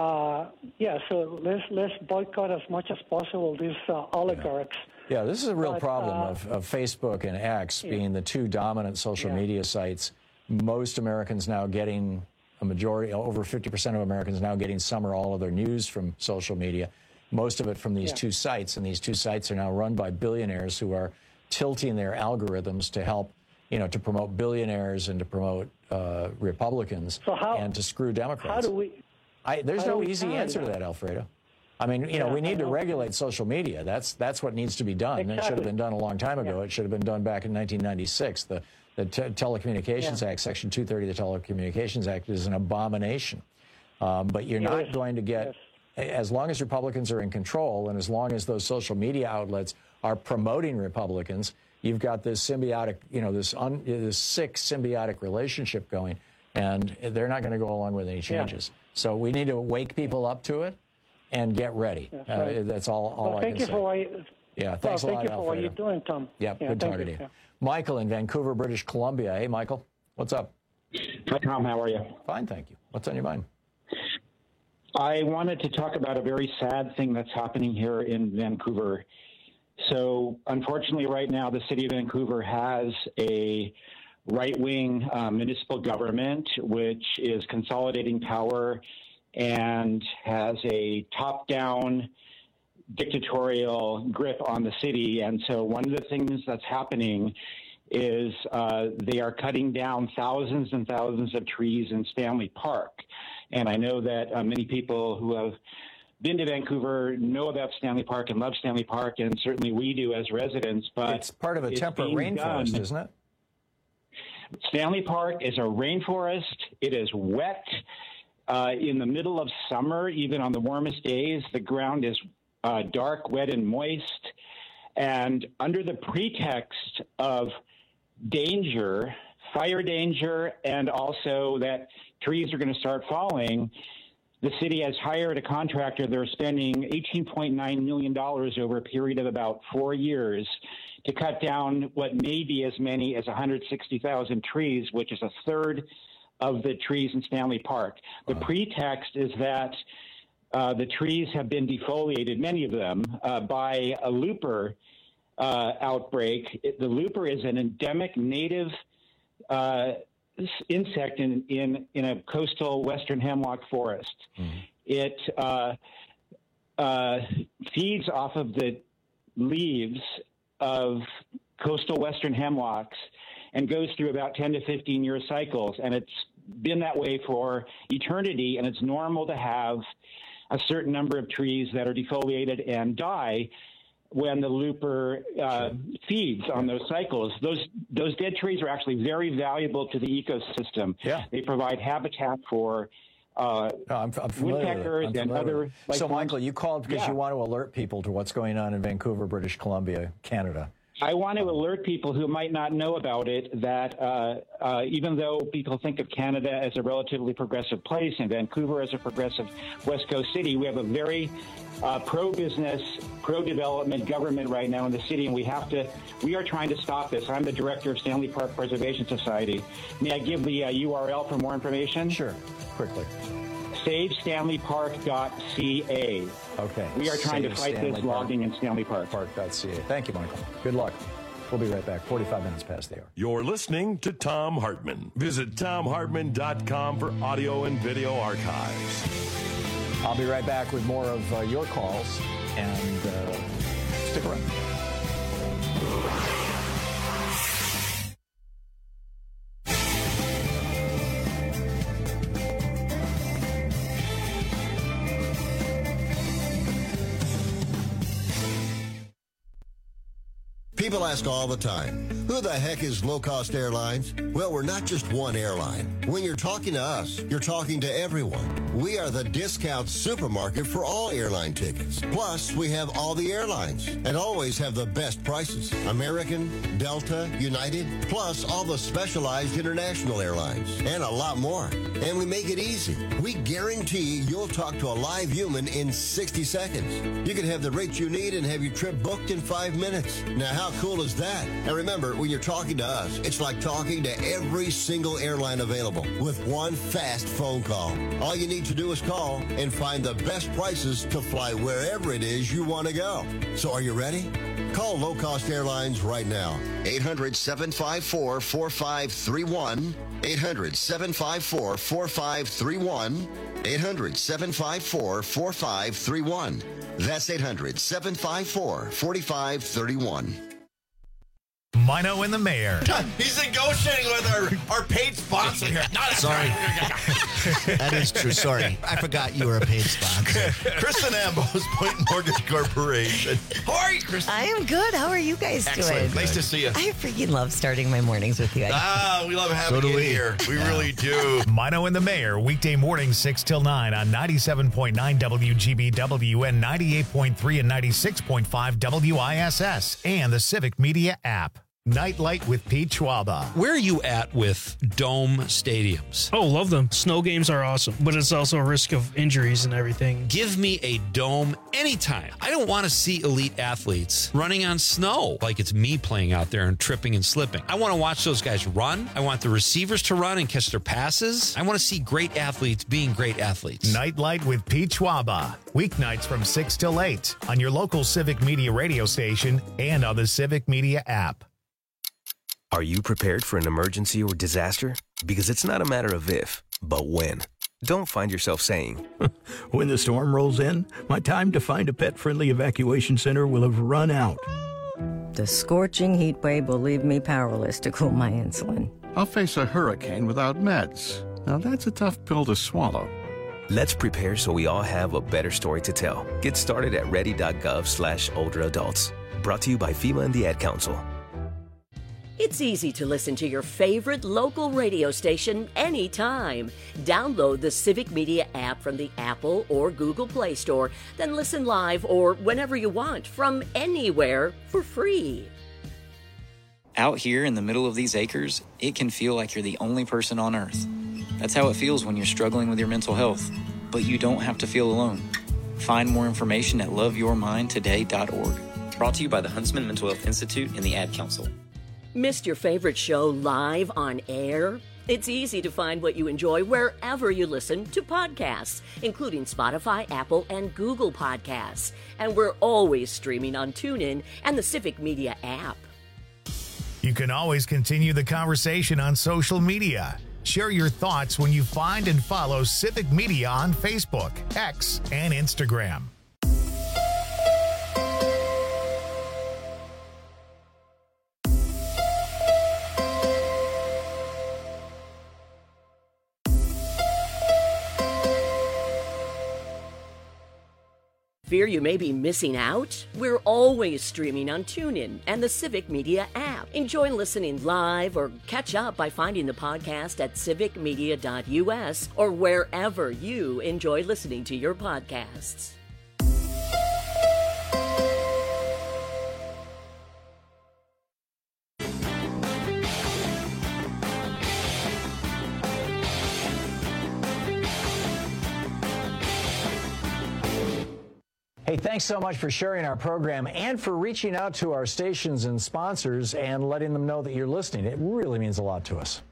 So let's boycott as much as possible these oligarchs. Yeah, this is a real problem of Facebook and X being the two dominant social media sites. Most Americans now getting a majority, over 50% of Americans now getting some or all of their news from social media, most of it from these two sites. And these two sites are now run by billionaires who are tilting their algorithms to help, to promote billionaires and to promote Republicans and to screw Democrats. How do we... There's no easy answer to that, Alfredo. I mean, we need to regulate social media. That's what needs to be done. Exactly. It should have been done a long time ago. It should have been done back in 1996. The Telecommunications Act, Section 230 of the Telecommunications Act, is an abomination. But you're not going to get, as long as Republicans are in control and as long as those social media outlets are promoting Republicans, you've got this symbiotic, this sick symbiotic relationship going, and they're not going to go along with any changes. So we need to wake people up to it and get ready. That's all I can say. Thanks a lot, Thank you for what you're doing, Tom. Good talking to you. Michael in Vancouver, British Columbia. Hey, Michael. What's up? Hi, Tom. How are you? Fine, thank you. What's on your mind? I wanted to talk about a very sad thing that's happening here in Vancouver. So, unfortunately, right now, the city of Vancouver has a right-wing municipal government, which is consolidating power and has a top-down dictatorial grip on the city. And so one of the things that's happening is they are cutting down thousands and thousands of trees in Stanley Park. And I know that many people who have been to Vancouver know about Stanley Park and love Stanley Park, and certainly we do as residents. But it's part of a temperate rainforest, isn't it? Stanley Park is a rainforest. It is wet. In the middle of summer, even on the warmest days, the ground is dark, wet, and moist. And under the pretext of danger, fire danger, and also that trees are going to start falling, the city has hired a contractor. They're spending $18.9 million over a period of about 4 years to cut down what may be as many as 160,000 trees, which is a third of the trees in Stanley Park. The pretext is that the trees have been defoliated, many of them, by a looper outbreak. The looper is an endemic native insect in a coastal western hemlock forest. It feeds off of the leaves of coastal western hemlocks and goes through about 10 to 15 year cycles. And it's been that way for eternity, and it's normal to have a certain number of trees that are defoliated and die when the looper feeds on those cycles. Those dead trees are actually very valuable to the ecosystem. Yeah. They provide habitat for woodpeckers and other... So, Michael, you called because you want to alert people to what's going on in Vancouver, British Columbia, Canada. I want to alert people who might not know about it that even though people think of Canada as a relatively progressive place and Vancouver as a progressive West Coast city, we have a very pro-business, pro-development government right now in the city, and we are trying to stop this. I'm the director of Stanley Park Preservation Society. May I give the URL for more information? Sure, quickly. SaveStanleyPark.ca. Okay. We are trying to fight this logging in Stanley Park. Park.ca. Thank you, Michael. Good luck. We'll be right back. 45 minutes past the hour. You're listening to Thom Hartmann. Visit ThomHartmann.com for audio and video archives. I'll be right back with more of your calls, and stick around. People ask all the time, who the heck is Low Cost Airlines? Well, we're not just one airline. When you're talking to us, you're talking to everyone. We are the discount supermarket for all airline tickets. Plus, we have all the airlines and always have the best prices. American, Delta, United, plus all the specialized international airlines and a lot more. And we make it easy. We guarantee you'll talk to a live human in 60 seconds. You can have the rates you need and have your trip booked in 5 minutes. Now, how cool is that? And remember, when you're talking to us, it's like talking to every single airline available with one fast phone call. All you need to do is call and find the best prices to fly wherever it is you want to go. So are you ready? Call Low Cost Airlines right now. 800-754-4531. 800-754-4531. 800-754-4531. That's 800-754-4531. Mino and the Mayor. He's negotiating with our paid sponsor here. Sorry. That is true. Sorry. I forgot you were a paid sponsor. Kristen Ambos, Point Mortgage Corporation. How are you, Kristen? I am good. How are you guys doing? Nice to see you. I freaking love starting my mornings with you. We love having you here. We really do. Mino and the Mayor, weekday mornings 6 till 9 on 97.9 WGBW and 98.3 and 96.5 WISS and the Civic Media app. Nightlight with Pete Schwaba. Where are you at with dome stadiums? Oh, love them. Snow games are awesome, but it's also a risk of injuries and everything. Give me a dome anytime. I don't want to see elite athletes running on snow like it's me playing out there and tripping and slipping. I want to watch those guys run. I want the receivers to run and catch their passes. I want to see great athletes being great athletes. Nightlight with Pete Schwaba. Weeknights from 6 till 8 on your local Civic Media radio station and on the Civic Media app. Are you prepared for an emergency or disaster? Because it's not a matter of if, but when. Don't find yourself saying, when the storm rolls in, my time to find a pet-friendly evacuation center will have run out. The scorching heat wave will leave me powerless to cool my insulin. I'll face a hurricane without meds. Now that's a tough pill to swallow. Let's prepare so we all have a better story to tell. Get started at ready.gov/older adults. Brought to you by FEMA and the Ad Council. It's easy to listen to your favorite local radio station anytime. Download the Civic Media app from the Apple or Google Play Store, then listen live or whenever you want from anywhere for free. Out here in the middle of these acres, it can feel like you're the only person on earth. That's how it feels when you're struggling with your mental health. But you don't have to feel alone. Find more information at loveyourmindtoday.org. Brought to you by the Huntsman Mental Health Institute and the Ad Council. Missed your favorite show live on air? It's easy to find what you enjoy wherever you listen to podcasts, including Spotify, Apple, and Google Podcasts. And we're always streaming on TuneIn and the Civic Media app. You can always continue the conversation on social media. Share your thoughts when you find and follow Civic Media on Facebook, X, and Instagram. Fear you may be missing out? We're always streaming on TuneIn and the Civic Media app. Enjoy listening live or catch up by finding the podcast at civicmedia.us or wherever you enjoy listening to your podcasts. Hey, thanks so much for sharing our program and for reaching out to our stations and sponsors and letting them know that you're listening. It really means a lot to us.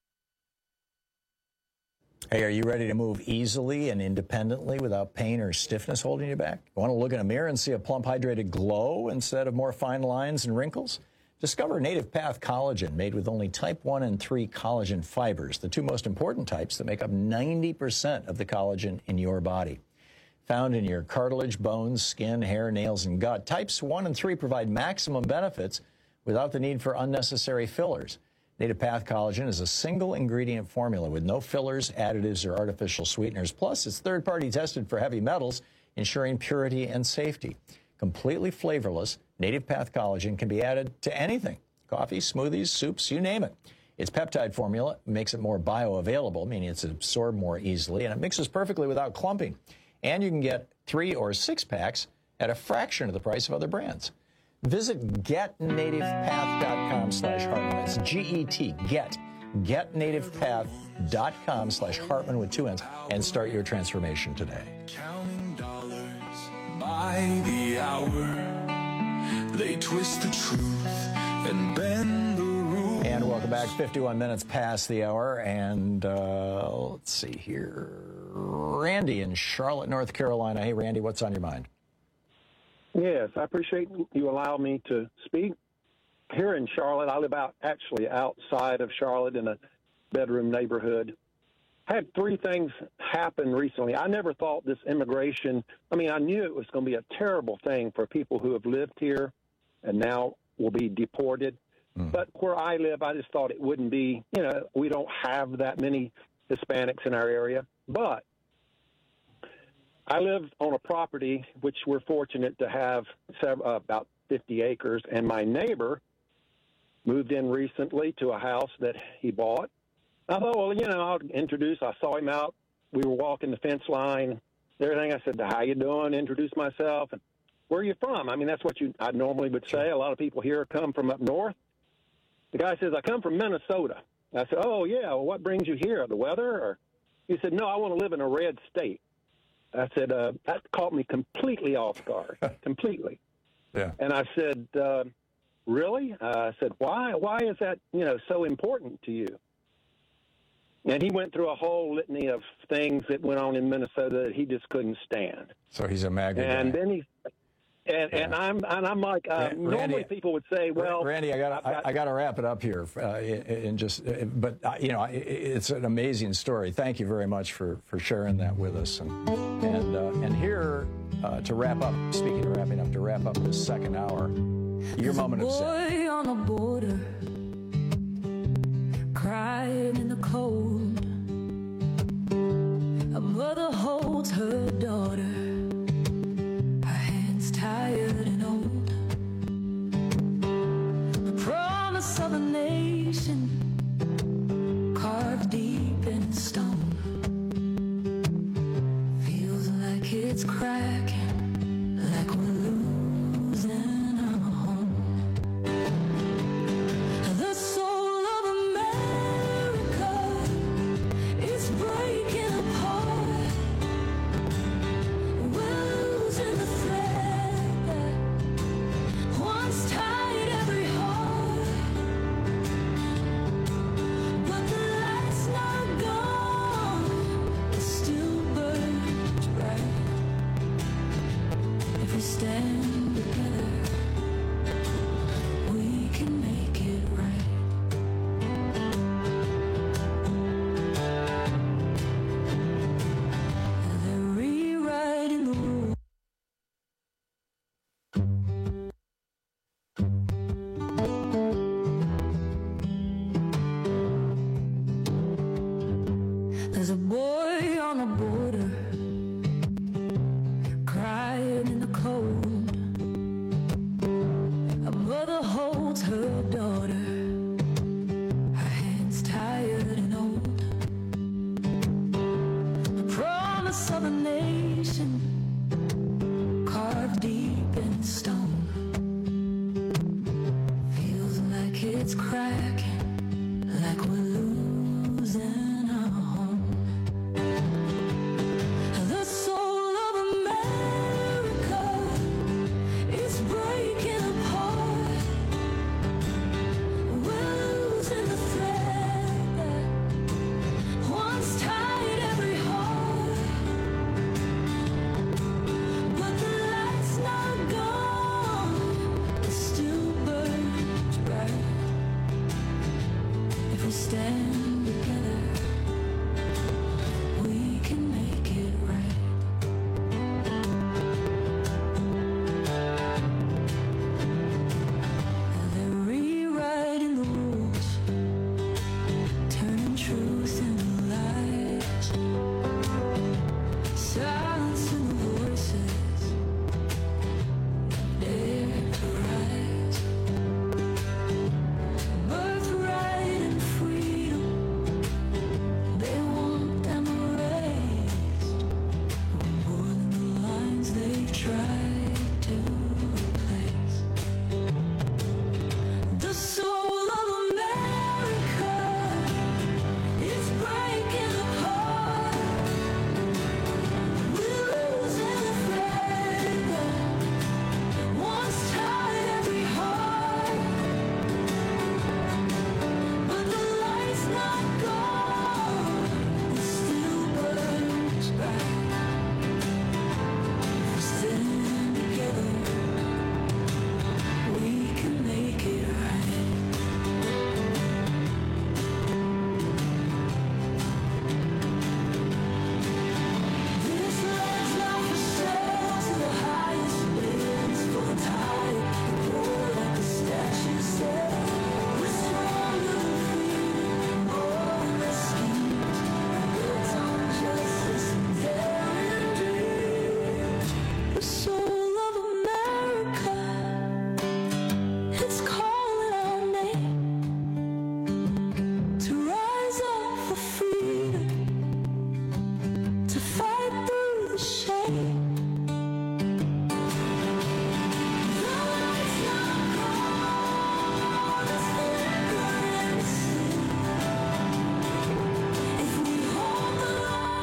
Hey, are you ready to move easily and independently without pain or stiffness holding you back? Want to look in a mirror and see a plump, hydrated glow instead of more fine lines and wrinkles? Discover Native Path Collagen, made with only type 1 and 3 collagen fibers, the two most important types that make up 90% of the collagen in your body. Found in your cartilage, bones, skin, hair, nails, and gut, types 1 and 3 provide maximum benefits without the need for unnecessary fillers. Native Path Collagen is a single-ingredient formula with no fillers, additives, or artificial sweeteners. Plus, it's third-party tested for heavy metals, ensuring purity and safety. Completely flavorless, Native Path Collagen can be added to anything: coffee, smoothies, soups, you name it. Its peptide formula makes it more bioavailable, meaning it's absorbed more easily, and it mixes perfectly without clumping. And you can get 3 or 6 packs at a fraction of the price of other brands. Visit getnativepath.com/Hartman. That's G-E-T, getnativepath.com/Hartman with 2 N's, and start your transformation today. Counting dollars by the hour, they twist the truth and bend the rules. And welcome back. 51 minutes past the hour, and let's see here. Randy in Charlotte, North Carolina. Hey, Randy, what's on your mind? Yes, I appreciate you allowing me to speak. Here in Charlotte, I live actually outside of Charlotte in a bedroom neighborhood. I had 3 things happen recently. I never thought this immigration, I knew it was going to be a terrible thing for people who have lived here and now will be deported. But where I live, I just thought it wouldn't be, we don't have that many Hispanics in our area. But I live on a property which we're fortunate to have about 50 acres, and my neighbor moved in recently to a house that he bought. I thought, well, I'll introduce. I saw him out. We were walking the fence line, everything. I said, how you doing? Introduce myself. And where are you from? That's what I normally would say. A lot of people here come from up north. The guy says, I come from Minnesota. I said, oh, yeah, well, what brings you here? The weather? Or he said, no, I want to live in a red state. I said, that caught me completely off guard, completely. Yeah. And I said, really? I said, why? Why is that, so important to you? And he went through a whole litany of things that went on in Minnesota that he just couldn't stand. So he's a MAGA and guy. then he. And I'm like, Randy, normally people would say, well, Randy, I got to wrap it up here, it's an amazing story. Thank you very much for sharing that with us, and here to wrap up. Speaking of wrapping up, to wrap up this second hour, your moment of zen. Boy on the border, crying in the cold. A mother holds her daughter, her hands tired and old. The promise of a nation carved deep in stone. Feels like it's cracking, like we're losing our home. The soul of America is breaking apart. We're losing the thread that once tied every heart. But the light's not gone, it still burns bright. If we stand together, we can make it right. They're rewriting the rules. There's a boy on the border, crying in the cold. A mother holds her daughter, her hands tired and old. The promise of a nation carved deep in stone. Feels like it's cracking, like we're losing our home. The soul of America is breaking apart. We're losing the thread that once tied every heart. But the light's not gone, it still burns bright. If we stand together, we can make it right. They're rewriting the rules, turning truth into lies, silencing the voices that dare to rise. Birthright and freedom, they want them erased. More than the lines they've tried to replace. The soul of America is breaking apart. We're losing the thread that once tied every heart. But the light's not gone, it still burns bright. If we stand together, we can make it right. This land's not for sale to the highest bids, for the tide, the poor like a statue said. We're stronger than freedom, more than the schemes, built on justice and daring dreams. The soul of America, it's calling our name to rise up for freedom, to fight through the shame. The light's not gone, it's flickering to see. If we hold the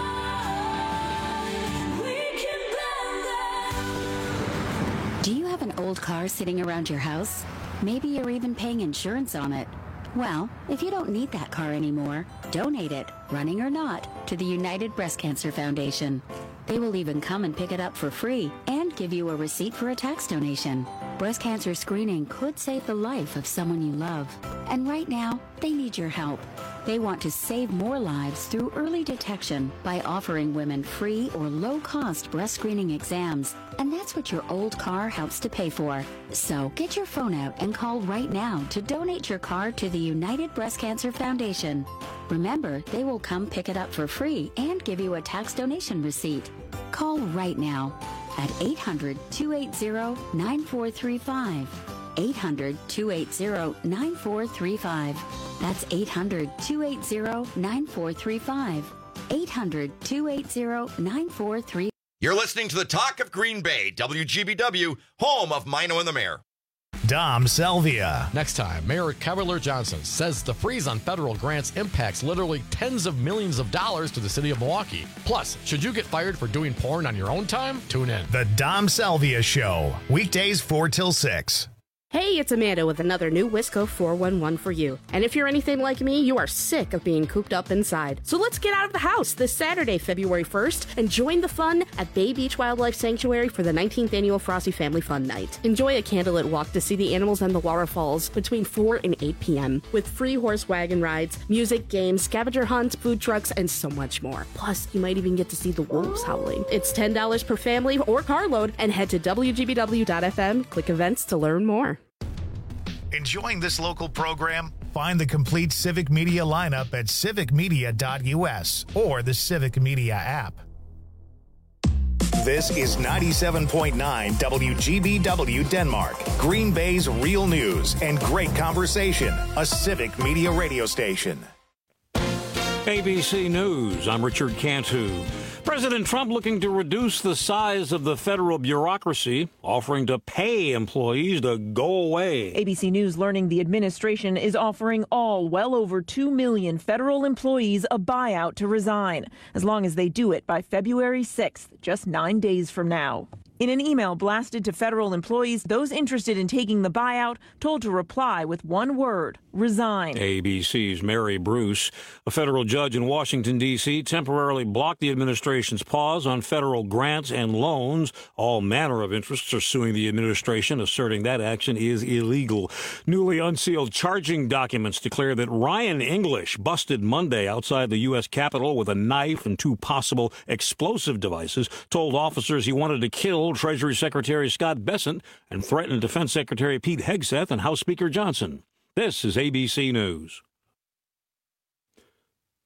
line, we can bend them. Do you have an old car sitting around your house? Maybe you're even paying insurance on it. Well, if you don't need that car anymore, donate it, running or not, to the United Breast Cancer Foundation. They will even come and pick it up for free and give you a receipt for a tax donation. Breast cancer screening could save the life of someone you love. And right now, they need your help. They want to save more lives through early detection by offering women free or low-cost breast screening exams. And that's what your old car helps to pay for. So get your phone out and call right now to donate your car to the United Breast Cancer Foundation. Remember, they will come pick it up for free and give you a tax donation receipt. Call right now at 800-280-9435. 800-280-9435. That's 800-280-9435. 800-280-9435. You're listening to the Talk of Green Bay, WGBW, home of Mino and the Mayor. Dom Salvia. Next time, Mayor Cavalier Johnson says the freeze on federal grants impacts literally tens of millions of dollars to the city of Milwaukee. Plus, should you get fired for doing porn on your own time? Tune in. The Dom Salvia Show, weekdays 4 till 6. Hey, it's Amanda with another new Wisco 411 for you. And if you're anything like me, you are sick of being cooped up inside. So let's get out of the house this Saturday, February 1st, and join the fun at Bay Beach Wildlife Sanctuary for the 19th Annual Frosty Family Fun Night. Enjoy a candlelit walk to see the animals and the waterfalls between 4 and 8 p.m. with free horse wagon rides, music, games, scavenger hunts, food trucks, and so much more. Plus, you might even get to see the wolves howling. It's $10 per family or carload, and head to WGBW.FM, click events to learn more. Enjoying this local program? Find the complete Civic Media lineup at civicmedia.us or the Civic Media app. This is 97.9 WGBW Denmark, Green Bay's real news and great conversation, a Civic Media radio station. ABC News, I'm Richard Cantu. President Trump looking to reduce the size of the federal bureaucracy, offering to pay employees to go away. ABC News learning the administration is offering all well over 2 million federal employees a buyout to resign, as long as they do it by February 6th, just 9 days from now. In an email blasted to federal employees, those interested in taking the buyout told to reply with one word: resign. ABC's Mary Bruce. A federal judge in Washington, D.C. temporarily blocked the administration's pause on federal grants and loans. All manner of interests are suing the administration, asserting that action is illegal. Newly unsealed charging documents declare that Ryan English busted Monday outside the U.S. Capitol with a knife and 2 possible explosive devices, told officers he wanted to kill Treasury Secretary Scott Bessent and threatened Defense Secretary Pete Hegseth and House Speaker Johnson. This is ABC News.